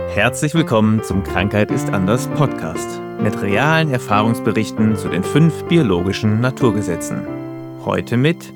Herzlich willkommen zum Krankheit ist anders Podcast mit realen Erfahrungsberichten zu den 5 biologischen Naturgesetzen. Heute mit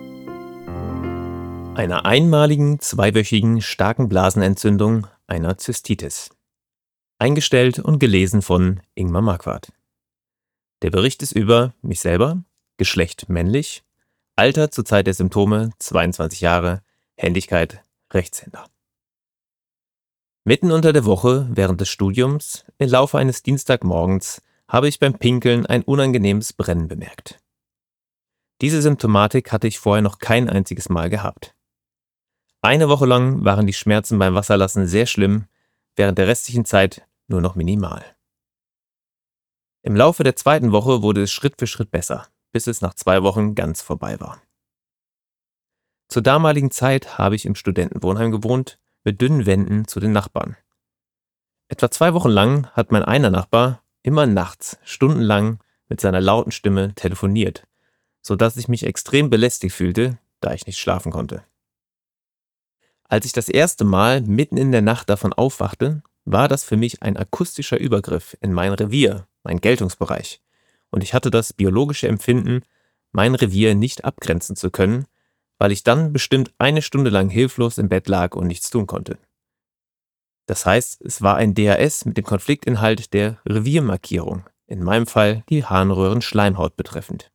einer einmaligen, zweiwöchigen starken Blasenentzündung, einer Zystitis. Eingestellt und gelesen von Ingmar Marquardt. Der Bericht ist über mich selber, Geschlecht männlich, Alter zur Zeit der Symptome 22 Jahre, Händigkeit Rechtshänder. Mitten unter der Woche, während des Studiums, im Laufe eines Dienstagmorgens, habe ich beim Pinkeln ein unangenehmes Brennen bemerkt. Diese Symptomatik hatte ich vorher noch kein einziges Mal gehabt. Eine Woche lang waren die Schmerzen beim Wasserlassen sehr schlimm, während der restlichen Zeit nur noch minimal. Im Laufe der zweiten Woche wurde es Schritt für Schritt besser, bis es nach 2 Wochen ganz vorbei war. Zur damaligen Zeit habe ich im Studentenwohnheim gewohnt, mit dünnen Wänden zu den Nachbarn. Etwa 2 Wochen lang hat mein einer Nachbar immer nachts stundenlang mit seiner lauten Stimme telefoniert, sodass ich mich extrem belästigt fühlte, da ich nicht schlafen konnte. Als ich das erste Mal mitten in der Nacht davon aufwachte, war das für mich ein akustischer Übergriff in mein Revier, mein Geltungsbereich, und ich hatte das biologische Empfinden, mein Revier nicht abgrenzen zu können, weil ich dann bestimmt 1 Stunde lang hilflos im Bett lag und nichts tun konnte. Das heißt, es war ein DHS mit dem Konfliktinhalt der Reviermarkierung, in meinem Fall die Harnröhrenschleimhaut betreffend.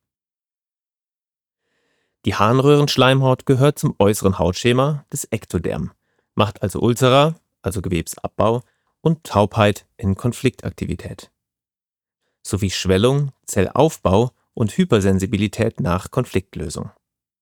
Die Harnröhrenschleimhaut gehört zum äußeren Hautschema des Ektoderm, macht also Ulzera, also Gewebsabbau, und Taubheit in Konfliktaktivität, sowie Schwellung, Zellaufbau und Hypersensibilität nach Konfliktlösung.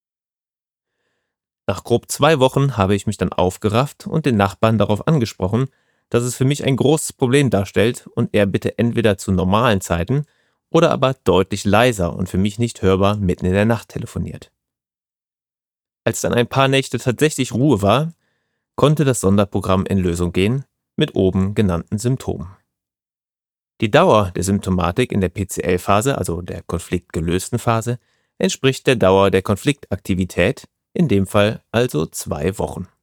Nach grob 2 Wochen habe ich mich dann aufgerafft und den Nachbarn darauf angesprochen, dass es für mich ein großes Problem darstellt und er bitte entweder zu normalen Zeiten oder aber deutlich leiser und für mich nicht hörbar mitten in der Nacht telefoniert. Als dann ein paar Nächte tatsächlich Ruhe war, konnte das Sonderprogramm in Lösung gehen mit oben genannten Symptomen. Die Dauer der Symptomatik in der PCL-Phase, also der konfliktgelösten Phase, entspricht der Dauer der Konfliktaktivität, in dem Fall also 2 Wochen.